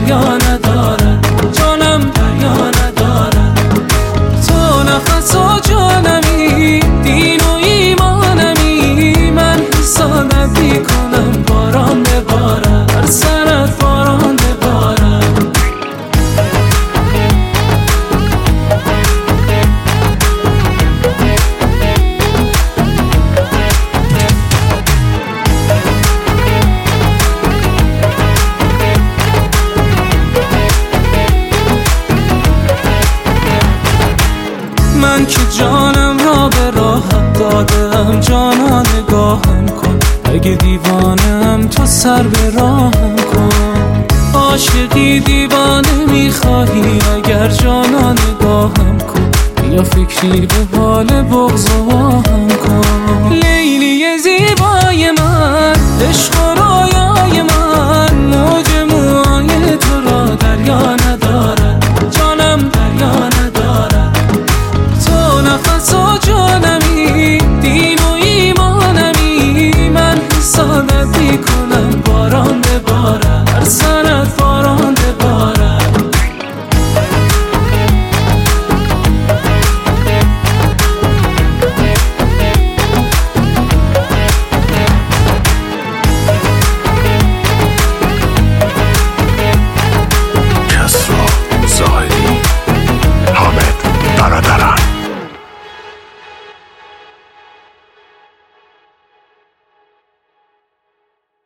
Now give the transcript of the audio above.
دریا ندارد، جانم دریا ندارد. تو نفس و جانمی، دین و ایمانمی، من حسادت میکنم باران ببارد، بر سرت باران ببارد. من که جانم را به راحت دادم، جانا نگاهم کن، اگه دیوانم تو سر به راهم کن. عاشقی دیوانه میخواهی اگر جانا نگاهم کن، یا فکری به حال بغض و آهم کن. لیلی زیبای من، عشق